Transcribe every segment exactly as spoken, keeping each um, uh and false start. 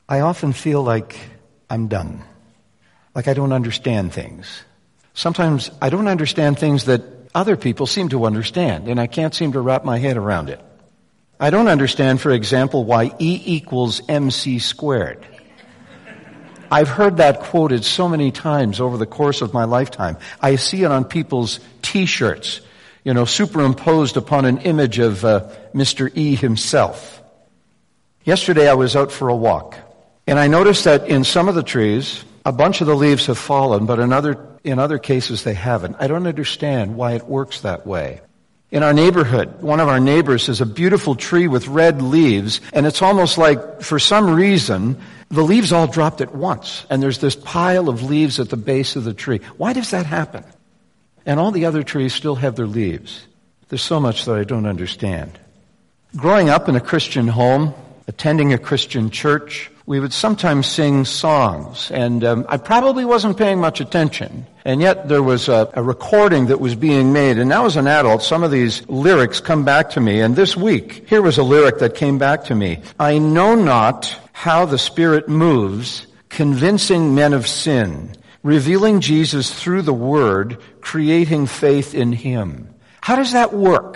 I often feel like I'm done, like I don't understand things. Sometimes I don't understand things that other people seem to understand, and I can't seem to wrap my head around it. I don't understand, for example, why E equals mc squared. I've heard that quoted so many times over the course of my lifetime. I see it on people's T-shirts, you know, superimposed upon an image of uh, Mister E himself. Yesterday I was out for a walk, and I noticed that in some of the trees, a bunch of the leaves have fallen, but in other, in other cases they haven't. I don't understand why it works that way. In our neighborhood, one of our neighbors has a beautiful tree with red leaves, and it's almost like, for some reason, the leaves all dropped at once, and there's this pile of leaves at the base of the tree. Why does that happen? And all the other trees still have their leaves. There's so much that I don't understand. Growing up in a Christian home, attending a Christian church, we would sometimes sing songs, and um, I probably wasn't paying much attention. And yet there was a, a recording that was being made, and now as an adult, some of these lyrics come back to me. And this week, here was a lyric that came back to me. I know not how the Spirit moves, convincing men of sin, revealing Jesus through the Word, creating faith in Him. How does that work?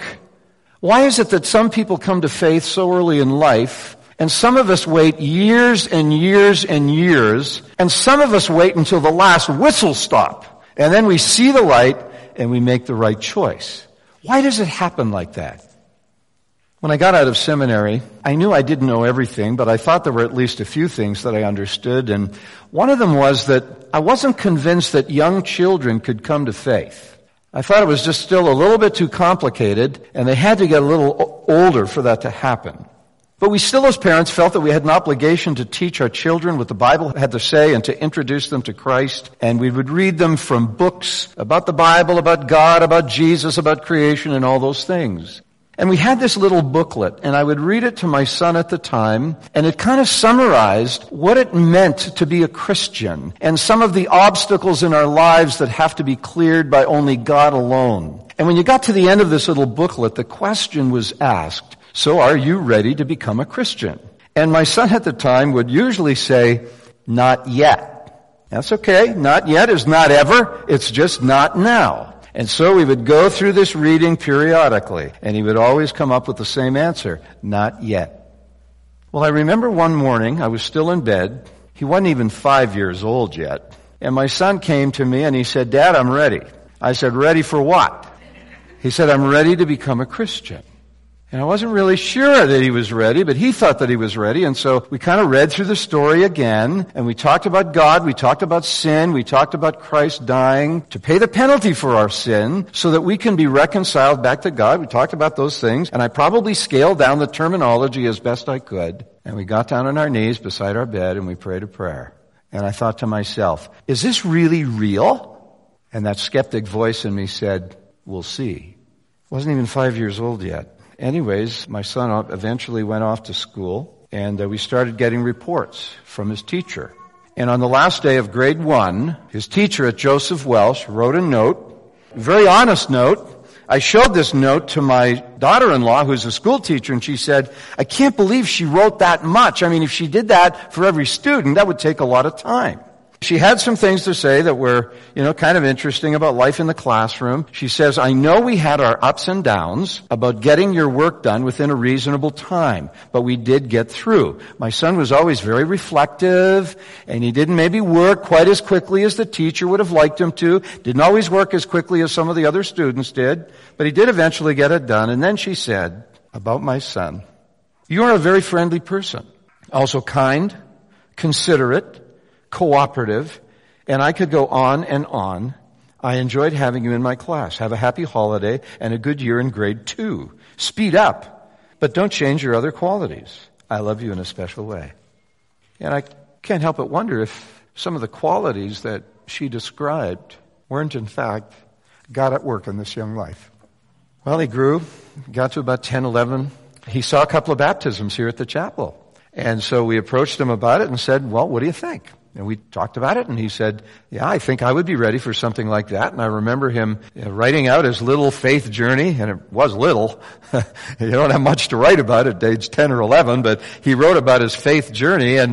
Why is it that some people come to faith so early in life, and some of us wait years and years and years, and some of us wait until the last whistle stop, and then we see the light and we make the right choice? Why does it happen like that? When I got out of seminary, I knew I didn't know everything, but I thought there were at least a few things that I understood, and one of them was that I wasn't convinced that young children could come to faith. I thought it was just still a little bit too complicated, and they had to get a little older for that to happen. But we still, as parents, felt that we had an obligation to teach our children what the Bible had to say and to introduce them to Christ. And we would read them from books about the Bible, about God, about Jesus, about creation, and all those things. And we had this little booklet, and I would read it to my son at the time, and it kind of summarized what it meant to be a Christian and some of the obstacles in our lives that have to be cleared by only God alone. And when you got to the end of this little booklet, the question was asked, so are you ready to become a Christian? And my son at the time would usually say, not yet. That's okay. Not yet is not ever. It's just not now. And so we would go through this reading periodically, and he would always come up with the same answer, not yet. Well, I remember one morning, I was still in bed. He wasn't even five years old yet. And my son came to me and he said, Dad, I'm ready. I said, ready for what? He said, I'm ready to become a Christian. And I wasn't really sure that he was ready, but he thought that he was ready. And so we kind of read through the story again, and we talked about God, we talked about sin, we talked about Christ dying to pay the penalty for our sin so that we can be reconciled back to God. We talked about those things, and I probably scaled down the terminology as best I could. And we got down on our knees beside our bed and we prayed a prayer. And I thought to myself, is this really real? And that skeptic voice in me said, we'll see. I wasn't even five years old yet. Anyways, my son eventually went off to school, and uh, we started getting reports from his teacher. And on the last day of grade one, his teacher at Joseph Welsh wrote a note, a very honest note. I showed this note to my daughter-in-law, who's a school teacher, and she said, I can't believe she wrote that much. I mean, if she did that for every student, that would take a lot of time. She had some things to say that were, you know, kind of interesting about life in the classroom. She says, I know we had our ups and downs about getting your work done within a reasonable time, but we did get through. My son was always very reflective, and he didn't maybe work quite as quickly as the teacher would have liked him to. Didn't always work as quickly as some of the other students did, but he did eventually get it done. And then she said about my son, you are a very friendly person, also kind, considerate, cooperative, and I could go on and on. I enjoyed having you in my class. Have a happy holiday and a good year in grade two. Speed up, but don't change your other qualities. I love you in a special way. And I can't help but wonder if some of the qualities that she described weren't in fact God at work in this young life. Well, he grew, got to about ten, eleven. He saw a couple of baptisms here at the chapel. And so we approached him about it and said, well, what do you think? And we talked about it, and he said, yeah, I think I would be ready for something like that. And I remember him you know, writing out his little faith journey, and it was little. You don't have much to write about at age ten or eleven, but he wrote about his faith journey, and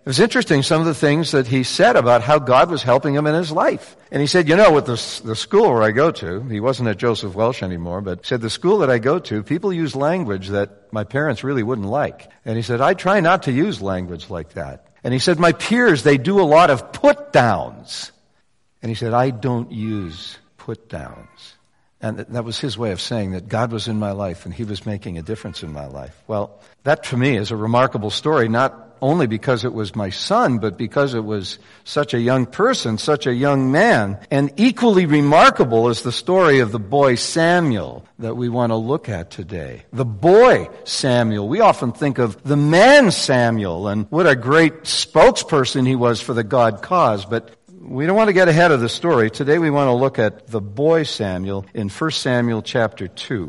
It was interesting, some of the things that he said about how God was helping him in his life. And he said, you know, with the, the school where I go to, he wasn't at Joseph Welsh anymore, but he said, the school that I go to, people use language that my parents really wouldn't like. And he said, I try not to use language like that. And he said, my peers, they do a lot of put-downs. And he said, I don't use put-downs. And that was his way of saying that God was in my life and he was making a difference in my life. Well, that to me is a remarkable story, not only because it was my son, but because it was such a young person, such a young man. And equally remarkable is the story of the boy Samuel that we want to look at today. The boy Samuel. We often think of the man Samuel and what a great spokesperson he was for the God cause, but we don't want to get ahead of the story. Today we want to look at the boy Samuel in First Samuel chapter two.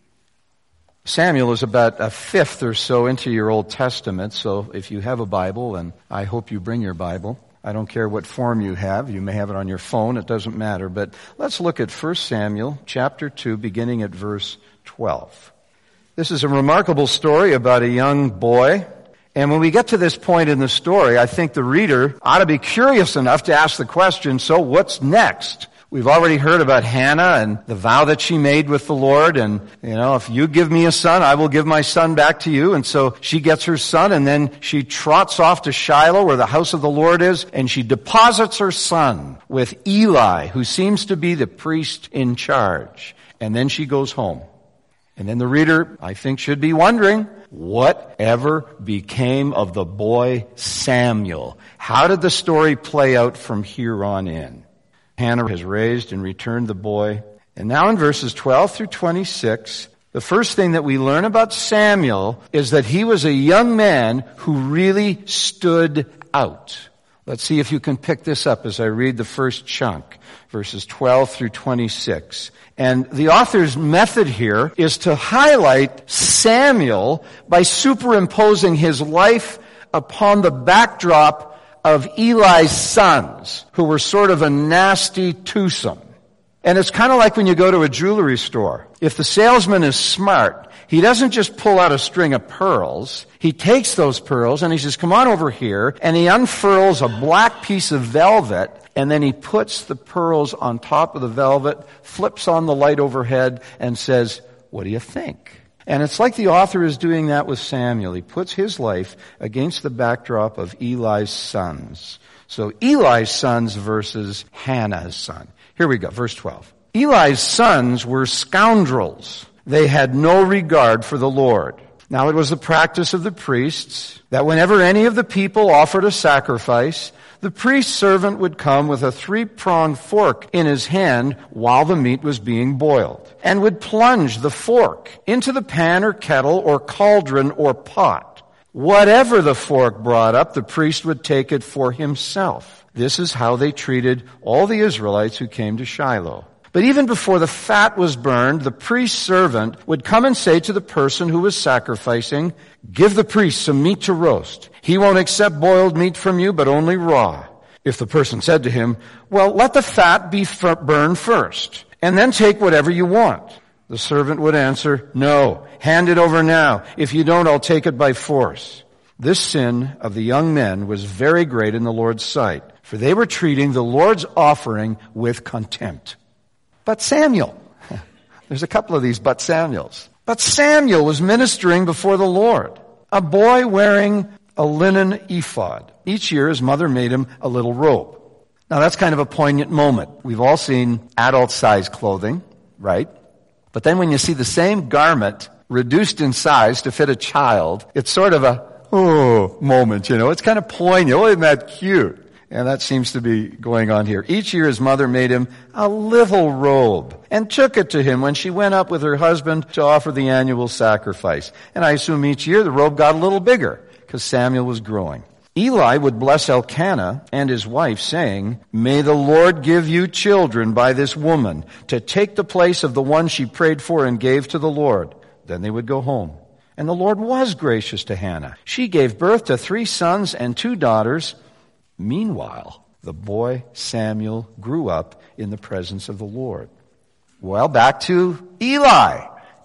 Samuel is about a fifth or so into your Old Testament, so if you have a Bible, and I hope you bring your Bible, I don't care what form you have, you may have it on your phone, it doesn't matter, but let's look at First Samuel chapter two, beginning at verse twelve. This is a remarkable story about a young boy, and when we get to this point in the story, I think the reader ought to be curious enough to ask the question, so what's next? We've already heard about Hannah and the vow that she made with the Lord, and, you know, if you give me a son, I will give my son back to you. And so she gets her son, and then she trots off to Shiloh, where the house of the Lord is, and she deposits her son with Eli, who seems to be the priest in charge. And then she goes home. And then the reader, I think, should be wondering, whatever became of the boy Samuel? How did the story play out from here on in? Hannah has raised and returned the boy. And now in verses twelve through twenty-six, the first thing that we learn about Samuel is that he was a young man who really stood out. Let's see if you can pick this up as I read the first chunk, verses twelve through twenty-six. And the author's method here is to highlight Samuel by superimposing his life upon the backdrop of Eli's sons, who were sort of a nasty twosome. And it's kind of like when you go to a jewelry store. If the salesman is smart, he doesn't just pull out a string of pearls. He takes those pearls and he says, come on over here, and he unfurls a black piece of velvet, and then he puts the pearls on top of the velvet, flips on the light overhead, and says, what do you think? And it's like the author is doing that with Samuel. He puts his life against the backdrop of Eli's sons. So Eli's sons versus Hannah's son. Here we go, verse twelve. Eli's sons were scoundrels. They had no regard for the Lord. Now it was the practice of the priests that whenever any of the people offered a sacrifice, the priest's servant would come with a three-pronged fork in his hand while the meat was being boiled, and would plunge the fork into the pan or kettle or cauldron or pot. Whatever the fork brought up, the priest would take it for himself. This is how they treated all the Israelites who came to Shiloh. But even before the fat was burned, the priest's servant would come and say to the person who was sacrificing, give the priest some meat to roast. He won't accept boiled meat from you, but only raw. If the person said to him, well, let the fat be f- burned first, and then take whatever you want, the servant would answer, no, hand it over now. If you don't, I'll take it by force. This sin of the young men was very great in the Lord's sight, for they were treating the Lord's offering with contempt. But Samuel, there's a couple of these but Samuels. But Samuel was ministering before the Lord, a boy wearing a linen ephod. Each year his mother made him a little robe. Now that's kind of a poignant moment. We've all seen adult-sized clothing, right? But then when you see the same garment reduced in size to fit a child, it's sort of a, oh, moment, you know. It's kind of poignant. Oh, isn't that cute? And that seems to be going on here. Each year his mother made him a little robe and took it to him when she went up with her husband to offer the annual sacrifice. And I assume each year the robe got a little bigger because Samuel was growing. Eli would bless Elkanah and his wife, saying, may the Lord give you children by this woman to take the place of the one she prayed for and gave to the Lord. Then they would go home. And the Lord was gracious to Hannah. She gave birth to three sons and two daughters. Meanwhile, the boy Samuel grew up in the presence of the Lord. Well, back to Eli.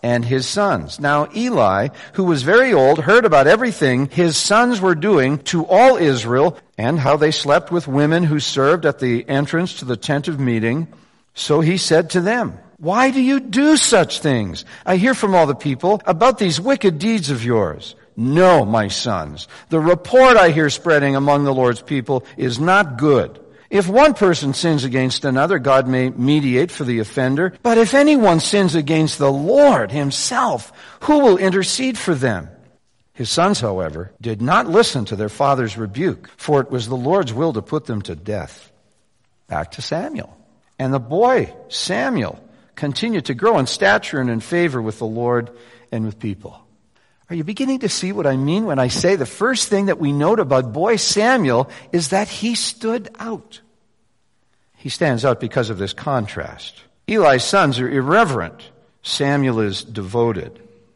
and his sons. Now Eli, who was very old, heard about everything his sons were doing to all Israel, and how they slept with women who served at the entrance to the tent of meeting. So he said to them, "Why do you do such things? I hear from all the people about these wicked deeds of yours. No, my sons, the report I hear spreading among the Lord's people is not good. If one person sins against another, God may mediate for the offender. But if anyone sins against the Lord himself, who will intercede for them?" His sons, however, did not listen to their father's rebuke, for it was the Lord's will to put them to death. Back to Samuel. And the boy, Samuel, continued to grow in stature and in favor with the Lord and with people. Are you beginning to see what I mean when I say the first thing that we note about boy Samuel is that he stood out? He stands out because of this contrast. Eli's sons are irreverent. Samuel is devoted.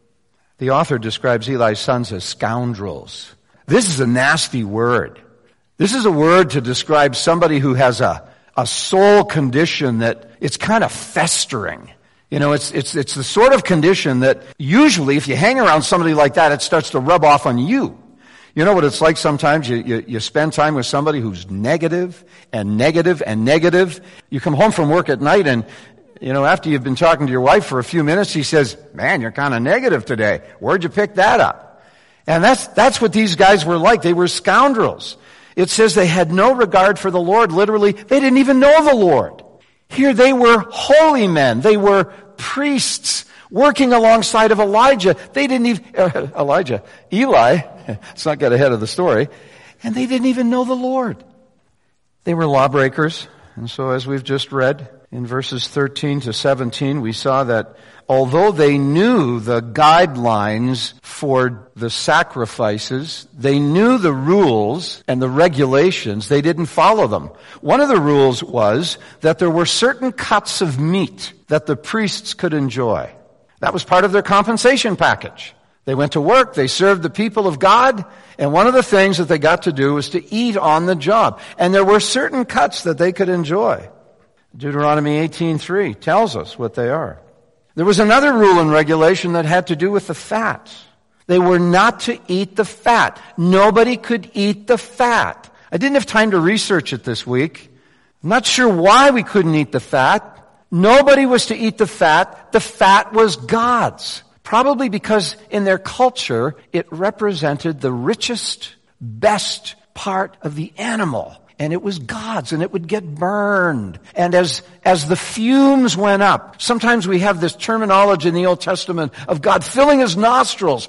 The author describes Eli's sons as scoundrels. This is a nasty word. This is a word to describe somebody who has a, a soul condition that it's kind of festering. You know, it's, it's, it's the sort of condition that usually if you hang around somebody like that, it starts to rub off on you. You know what it's like sometimes? You, you, you spend time with somebody who's negative and negative and negative. You come home from work at night and, you know, after you've been talking to your wife for a few minutes, she says, "Man, you're kind of negative today. Where'd you pick that up?" And that's, that's what these guys were like. They were scoundrels. It says they had no regard for the Lord. Literally, they didn't even know the Lord. Here they were holy men. They were priests working alongside of Elijah. They didn't even, uh, Elijah, Eli, let's not get ahead of the story, and they didn't even know the Lord. They were lawbreakers. And so as we've just read in verses thirteen to seventeen, we saw that although they knew the guidelines for the sacrifices, they knew the rules and the regulations, they didn't follow them. One of the rules was that there were certain cuts of meat that the priests could enjoy. That was part of their compensation package. They went to work, they served the people of God, and one of the things that they got to do was to eat on the job. And there were certain cuts that they could enjoy. Deuteronomy eighteen three tells us what they are. There was another rule and regulation that had to do with the fat. They were not to eat the fat. Nobody could eat the fat. I didn't have time to research it this week. I'm not sure why we couldn't eat the fat. Nobody was to eat the fat. The fat was God's. Probably because in their culture, it represented the richest, best part of the animal. And it was God's, and it would get burned. And as, as the fumes went up, sometimes we have this terminology in the Old Testament of God filling his nostrils.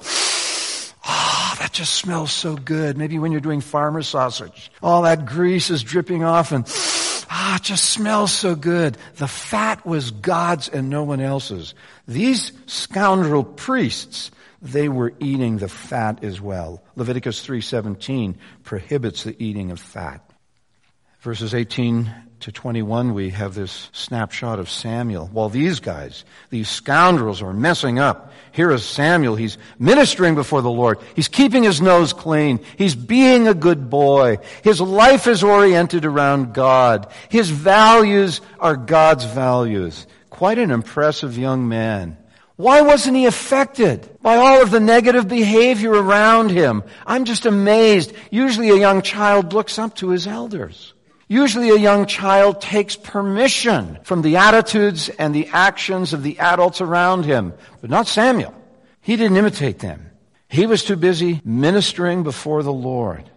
Ah, oh, that just smells so good. Maybe when you're doing farmer sausage, all that grease is dripping off and ah, it just smells so good. The fat was God's and no one else's. These scoundrel priests, they were eating the fat as well. Leviticus three seventeen prohibits the eating of fat. Verses eighteen to twenty-one, we have this snapshot of Samuel. While these guys, these scoundrels, are messing up, here is Samuel. He's ministering before the Lord. He's keeping his nose clean. He's being a good boy. His life is oriented around God. His values are God's values. Quite an impressive young man. Why wasn't he affected by all of the negative behavior around him? I'm just amazed. Usually a young child looks up to his elders. Usually a young child takes permission from the attitudes and the actions of the adults around him. But not Samuel. He didn't imitate them. He was too busy ministering before the Lord.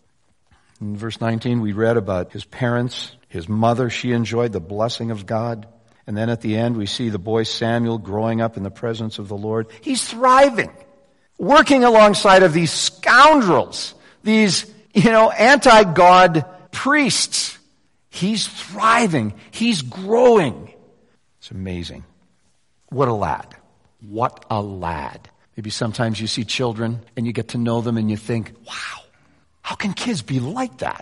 In verse nineteen, we read about his parents, his mother. She enjoyed the blessing of God. And then at the end, we see the boy Samuel growing up in the presence of the Lord. He's thriving, working alongside of these scoundrels, these, you know, anti-God priests. He's thriving. He's growing. It's amazing. What a lad. What a lad. Maybe sometimes you see children and you get to know them and you think, wow, how can kids be like that?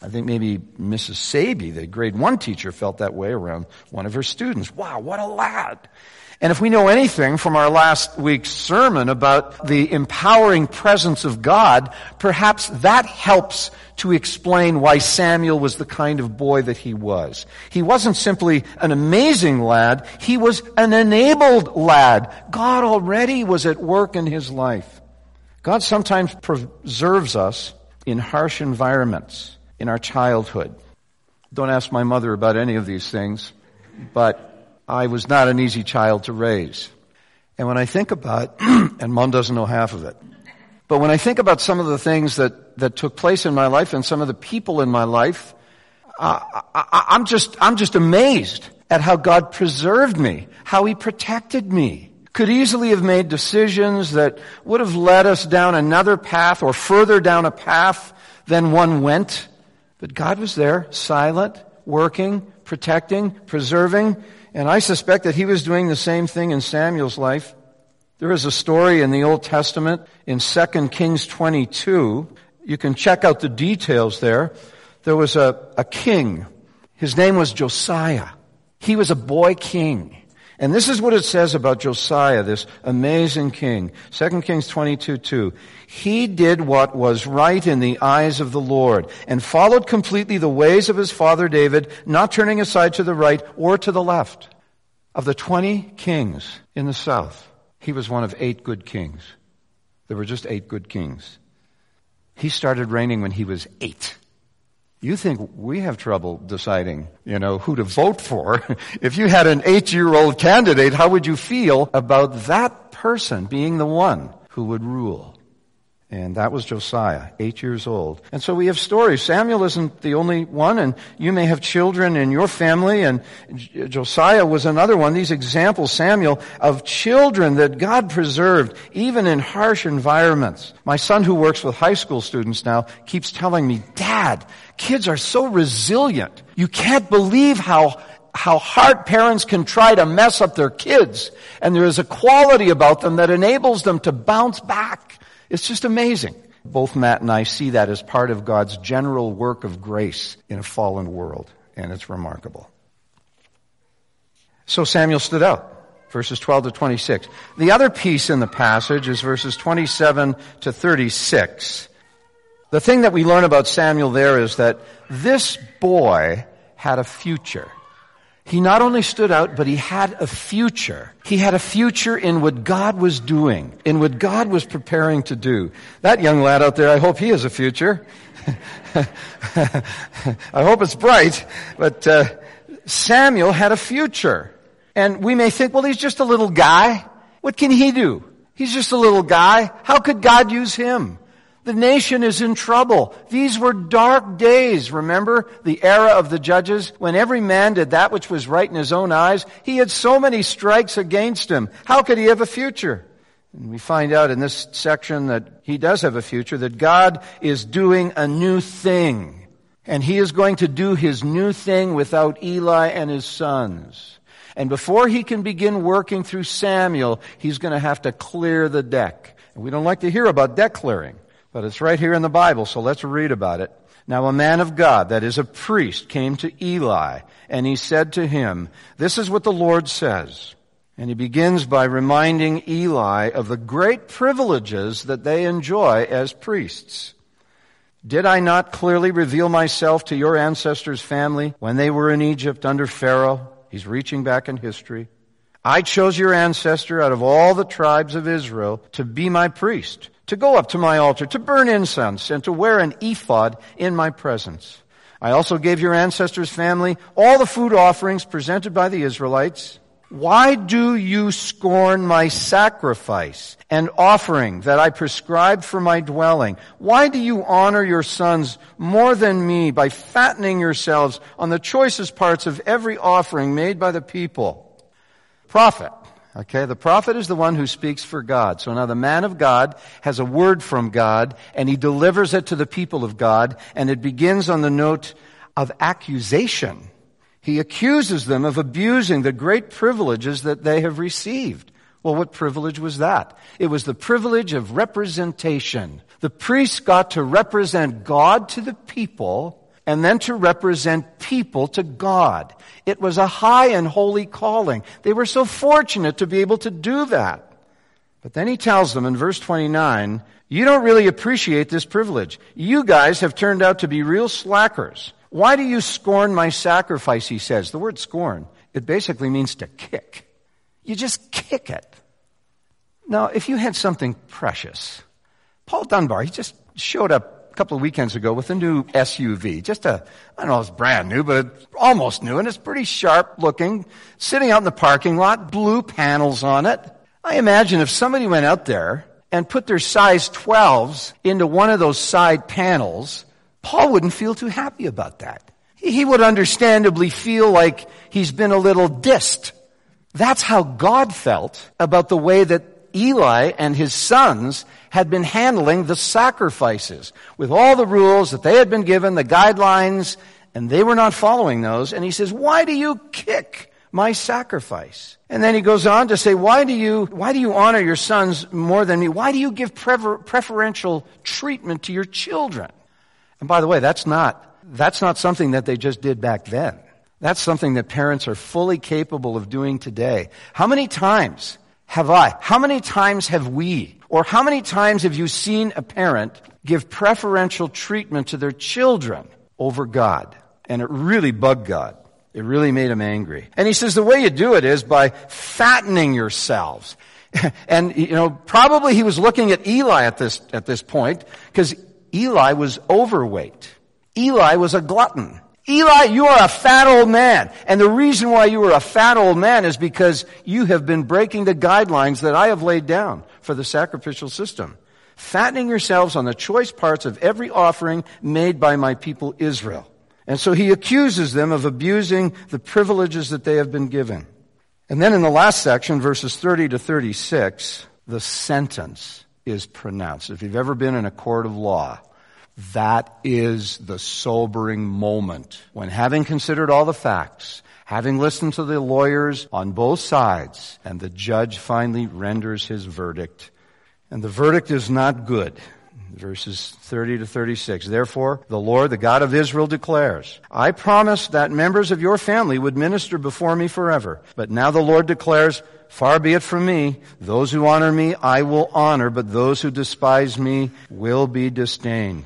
I think maybe Missus Saby, the grade one teacher, felt that way around one of her students. Wow, what a lad. And if we know anything from our last week's sermon about the empowering presence of God, perhaps that helps to explain why Samuel was the kind of boy that he was. He wasn't simply an amazing lad, he was an enabled lad. God already was at work in his life. God sometimes preserves us in harsh environments in our childhood. Don't ask my mother about any of these things, but I was not an easy child to raise. And when I think about, and Mom doesn't know half of it, but when I think about some of the things that, that took place in my life and some of the people in my life, uh, I, I'm just, I'm just amazed at how God preserved me, how He protected me. Could easily have made decisions that would have led us down another path or further down a path than one went. But God was there, silent, working, protecting, preserving. And I suspect that He was doing the same thing in Samuel's life. There is a story in the Old Testament in Second Kings twenty-two. You can check out the details there. There was a, a king. His name was Josiah. He was a boy king. And this is what it says about Josiah, this amazing king. Second Kings twenty-two two. He did what was right in the eyes of the Lord and followed completely the ways of his father David, not turning aside to the right or to the left. Of the twenty kings in the south, he was one of eight good kings. There were just eight good kings. He started reigning when he was eight. You think we have trouble deciding, you know, who to vote for. If you had an eight-year-old candidate, how would you feel about that person being the one who would rule? And that was Josiah, eight years old. And so we have stories. Samuel isn't the only one, and you may have children in your family, and Josiah was another one. These examples, Samuel, of children that God preserved, even in harsh environments. My son, who works with high school students now, keeps telling me, Dad, kids are so resilient. You can't believe how how hard parents can try to mess up their kids. And there is a quality about them that enables them to bounce back. It's just amazing. Both Matt and I see that as part of God's general work of grace in a fallen world, and it's remarkable. So Samuel stood out, verses twelve to twenty-six. The other piece in the passage is verses twenty-seven to thirty-six. The thing that we learn about Samuel there is that this boy had a future. He not only stood out, but he had a future. He had a future in what God was doing, in what God was preparing to do. That young lad out there, I hope he has a future. I hope it's bright. But uh, Samuel had a future. And we may think, well, he's just a little guy. What can he do? He's just a little guy. How could God use him? The nation is in trouble. These were dark days, remember? The era of the judges, when every man did that which was right in his own eyes. He had so many strikes against him. How could he have a future? And we find out in this section that he does have a future, that God is doing a new thing. And he is going to do his new thing without Eli and his sons. And before he can begin working through Samuel, he's going to have to clear the deck. And we don't like to hear about deck clearing. But it's right here in the Bible, so let's read about it. Now a man of God, that is a priest, came to Eli, and he said to him, "This is what the Lord says." And he begins by reminding Eli of the great privileges that they enjoy as priests. "Did I not clearly reveal myself to your ancestors' family when they were in Egypt under Pharaoh?" He's reaching back in history. "I chose your ancestor out of all the tribes of Israel to be my priest, to go up to my altar, to burn incense, and to wear an ephod in my presence. I also gave your ancestors' family all the food offerings presented by the Israelites. Why do you scorn my sacrifice and offering that I prescribed for my dwelling? Why do you honor your sons more than me by fattening yourselves on the choicest parts of every offering made by the people?" Prophet. Okay, the prophet is the one who speaks for God. So now the man of God has a word from God, and he delivers it to the people of God, and it begins on the note of accusation. He accuses them of abusing the great privileges that they have received. Well, what privilege was that? It was the privilege of representation. The priests got to represent God to the people and then to represent people to God. It was a high and holy calling. They were so fortunate to be able to do that. But then he tells them in verse twenty-nine, you don't really appreciate this privilege. You guys have turned out to be real slackers. Why do you scorn my sacrifice, he says. The word scorn, it basically means to kick. You just kick it. Now, if you had something precious, Paul Dunbar, he just showed up a couple of weekends ago with a new S U V. Just a, I don't know, it's brand new, but it's almost new, and it's pretty sharp looking, sitting out in the parking lot, blue panels on it. I imagine if somebody went out there and put their size twelves into one of those side panels, Paul wouldn't feel too happy about that. He would understandably feel like he's been a little dissed. That's how God felt about the way that Eli and his sons had been handling the sacrifices with all the rules that they had been given, the guidelines, and they were not following those. And he says, why do you kick my sacrifice? And then he goes on to say, why do you, why do you honor your sons more than me? Why do you give prefer, preferential treatment to your children? And by the way, that's not, that's not something that they just did back then. That's something that parents are fully capable of doing today. How many times have I, how many times have we, or how many times have you seen a parent give preferential treatment to their children over God? And it really bugged God. It really made him angry. And he says the way you do it is by fattening yourselves. And, you know, probably he was looking at Eli at this, at this point, because Eli was overweight. Eli was a glutton. Eli, you are a fat old man. And the reason why you are a fat old man is because you have been breaking the guidelines that I have laid down for the sacrificial system. Fattening yourselves on the choice parts of every offering made by my people Israel. And so he accuses them of abusing the privileges that they have been given. And then in the last section, verses thirty to thirty-six, the sentence is pronounced. If you've ever been in a court of law, that is the sobering moment when, having considered all the facts, having listened to the lawyers on both sides, and the judge finally renders his verdict. And the verdict is not good. Verses thirty to thirty-six. Therefore, the Lord, the God of Israel, declares, I promised that members of your family would minister before me forever. But now the Lord declares, far be it from me. Those who honor me, I will honor, but those who despise me will be disdained.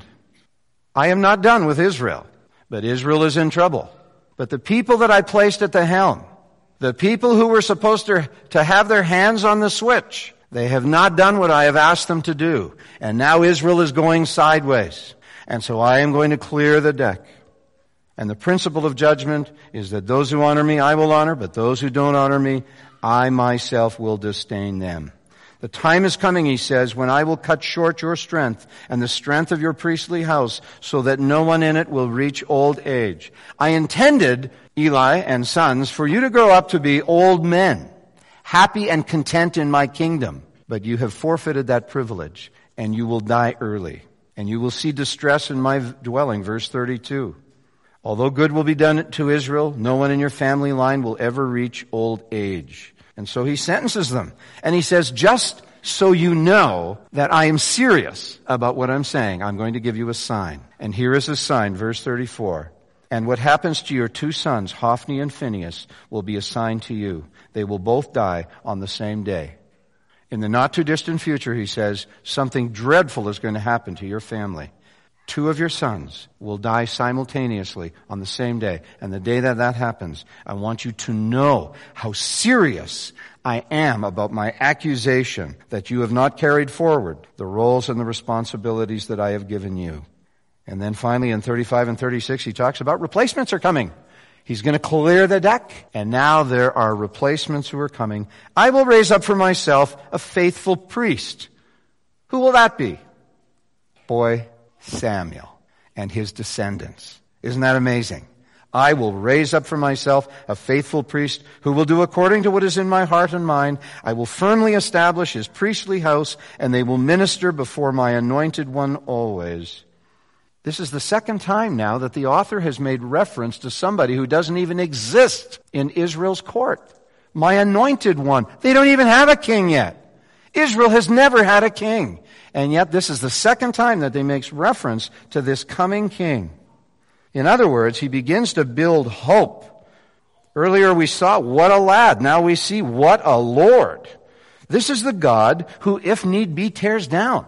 I am not done with Israel, but Israel is in trouble. But the people that I placed at the helm, the people who were supposed to, to have their hands on the switch, they have not done what I have asked them to do. And now Israel is going sideways. And so I am going to clear the deck. And the principle of judgment is that those who honor me, I will honor, but those who don't honor me, I myself will disdain them. The time is coming, he says, when I will cut short your strength and the strength of your priestly house so that no one in it will reach old age. I intended, Eli and sons, for you to grow up to be old men, happy and content in my kingdom. But you have forfeited that privilege, and you will die early. And you will see distress in my dwelling, verse thirty-two. Although good will be done to Israel, no one in your family line will ever reach old age. And so he sentences them. And he says, just so you know that I am serious about what I'm saying, I'm going to give you a sign. And here is a sign, verse thirty-four. And what happens to your two sons, Hophni and Phinehas, will be a sign to you. They will both die on the same day. In the not too distant future, he says, something dreadful is going to happen to your family. Two of your sons will die simultaneously on the same day. And the day that that happens, I want you to know how serious I am about my accusation that you have not carried forward the roles and the responsibilities that I have given you. And then finally in thirty-five and thirty-six, he talks about replacements are coming. He's going to clear the deck, and now there are replacements who are coming. I will raise up for myself a faithful priest. Who will that be? Boy, Samuel and his descendants. Isn't that amazing? I will raise up for myself a faithful priest who will do according to what is in my heart and mind. I will firmly establish his priestly house, and they will minister before my anointed one always. This is the second time now that the author has made reference to somebody who doesn't even exist in Israel's court. My anointed one. They don't even have a king yet. Israel has never had a king. And yet this is the second time that they make reference to this coming king. In other words, he begins to build hope. Earlier we saw, what a lad. Now we see, what a Lord. This is the God who, if need be, tears down.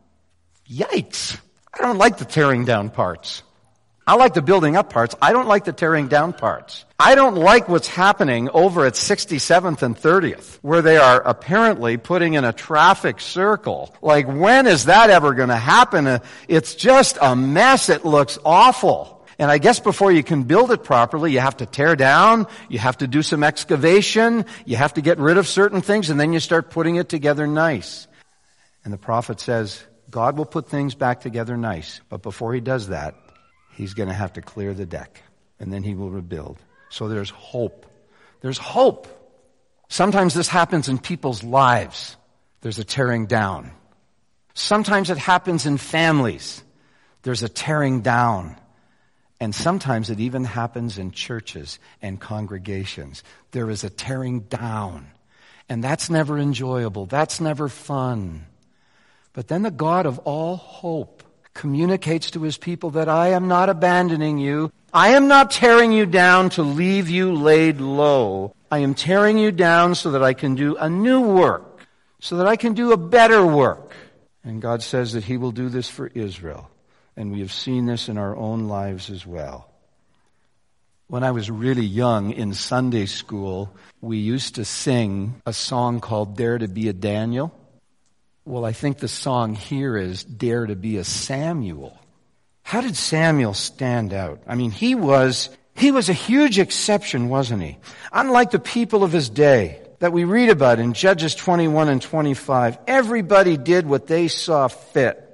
Yikes. I don't like the tearing down parts. I like the building up parts. I don't like the tearing down parts. I don't like what's happening over at sixty-seventh and thirtieth, where they are apparently putting in a traffic circle. Like, when is that ever going to happen? It's just a mess. It looks awful. And I guess before you can build it properly, you have to tear down, you have to do some excavation, you have to get rid of certain things, and then you start putting it together nice. And the prophet says, God will put things back together nice, but before he does that, he's going to have to clear the deck, and then he will rebuild. So there's hope. There's hope. Sometimes this happens in people's lives. There's a tearing down. Sometimes it happens in families. There's a tearing down. And sometimes it even happens in churches and congregations. There is a tearing down. And that's never enjoyable. That's never fun. But then the God of all hope communicates to his people that I am not abandoning you. I am not tearing you down to leave you laid low. I am tearing you down so that I can do a new work, so that I can do a better work. And God says that he will do this for Israel. And we have seen this in our own lives as well. When I was really young in Sunday school, we used to sing a song called Dare to be a Daniel. Well, I think the song here is Dare to be a Samuel. How did Samuel stand out? I mean, he was, he was a huge exception, wasn't he? Unlike the people of his day that we read about in Judges twenty-one and twenty-five, everybody did what they saw fit.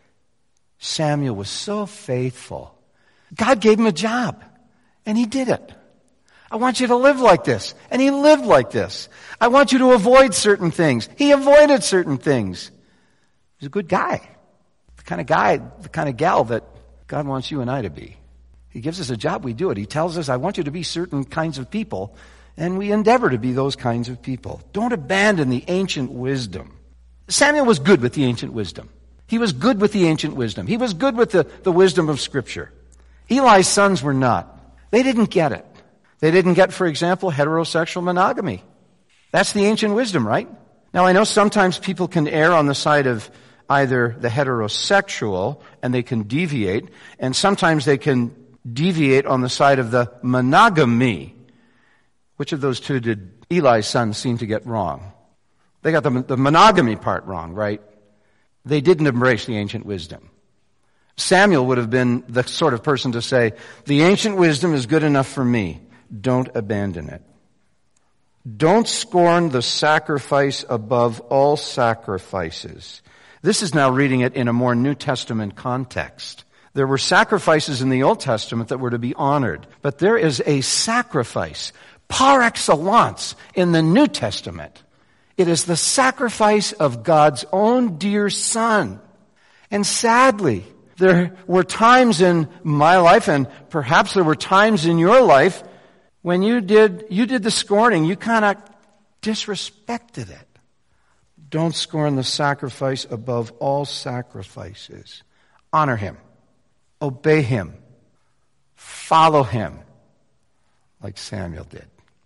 Samuel was so faithful. God gave him a job, and he did it. I want you to live like this, and he lived like this. I want you to avoid certain things. He avoided certain things. He's a good guy. The kind of guy, the kind of gal that God wants you and I to be. He gives us a job, we do it. He tells us, I want you to be certain kinds of people, and we endeavor to be those kinds of people. Don't abandon the ancient wisdom. Samuel was good with the ancient wisdom. He was good with the ancient wisdom. He was good with the, the wisdom of Scripture. Eli's sons were not. They didn't get it. They didn't get, for example, heterosexual monogamy. That's the ancient wisdom, right? Now, I know sometimes people can err on the side of either the heterosexual, and they can deviate, and sometimes they can deviate on the side of the monogamy. Which of those two did Eli's sons seem to get wrong? They got the, the monogamy part wrong, right? They didn't embrace the ancient wisdom. Samuel would have been the sort of person to say, the ancient wisdom is good enough for me. Don't abandon it. Don't scorn the sacrifice above all sacrifices. This is now reading it in a more New Testament context. There were sacrifices in the Old Testament that were to be honored, but there is a sacrifice par excellence in the New Testament. It is the sacrifice of God's own dear Son. And sadly, there were times in my life, and perhaps there were times in your life, when you did you did the scorning, you kind of disrespected it. Don't scorn the sacrifice above all sacrifices. Honor him. Obey him. Follow him, like Samuel did.